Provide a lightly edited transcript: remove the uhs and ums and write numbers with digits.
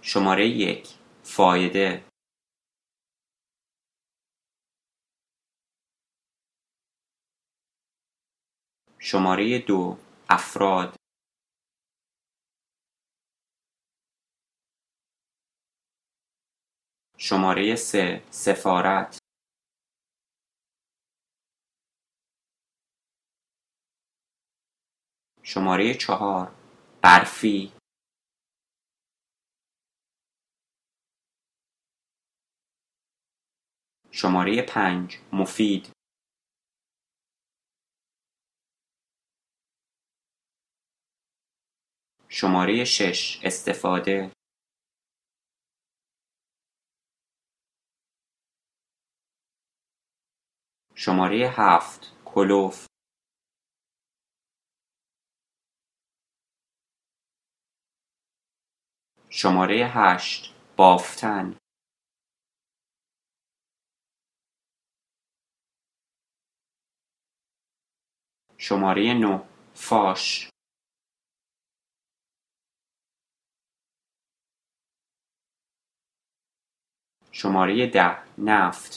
شماره 1. فایده. شماره 2. افراد. شماره 3. سفارت. شماره 4. برفی. شماره 5. مفید. شماره 6. استفاده. شماره 7. کلوف. شماره 8. بافتن. شماره 9. فاش. شماره 10. نفت.